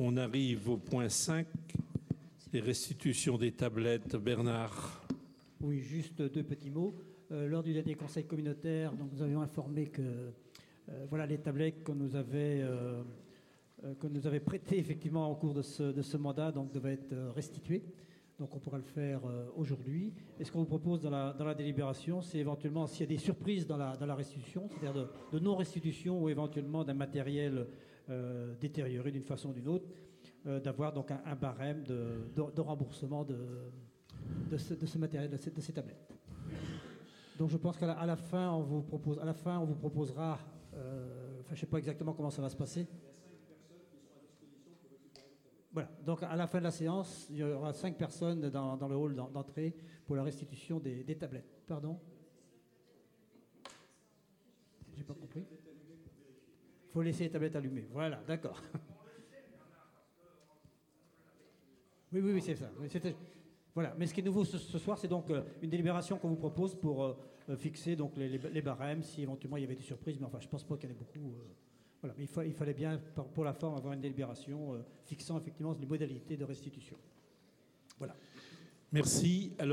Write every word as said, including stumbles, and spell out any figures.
On arrive au point cinq, les restitutions des tablettes. Bernard. Oui, juste deux petits mots. Euh, lors du dernier conseil communautaire, donc, nous avions informé que euh, voilà, les tablettes qu'on nous avait, euh, euh, qu'on nous avait prêtées effectivement au cours de ce, de ce mandat donc, devaient être restituées. Donc on pourra le faire euh, aujourd'hui. Et ce qu'on vous propose dans la, dans la délibération, c'est éventuellement, s'il y a des surprises dans la, dans la restitution, c'est-à-dire de, de non-restitution ou éventuellement d'un matériel euh, détérioré d'une façon ou d'une autre, euh, d'avoir donc un, un barème de, de, de remboursement de, de, ce, de ce matériel, de ces, de ces tablettes. Donc je pense qu'à la, à la fin, on vous propose, à la fin, on vous proposera, euh, enfin je ne sais pas exactement comment ça va se passer. Voilà, donc à la fin de la séance, il y aura cinq personnes dans, dans le hall d'entrée pour la restitution des, des tablettes. Pardon ? J'ai pas compris. Il faut laisser les tablettes allumées. Voilà, d'accord. Oui, oui, oui, c'est ça. Voilà, mais ce qui est nouveau ce, ce soir, c'est donc euh, une délibération qu'on vous propose pour euh, fixer donc les, les, les barèmes, si éventuellement il y avait des surprises, mais enfin, je ne pense pas qu'il y en ait beaucoup. Euh, Voilà, mais il, fa- il fallait bien, pour la forme, avoir une délibération euh, fixant effectivement les modalités de restitution. Voilà. Merci. Alors,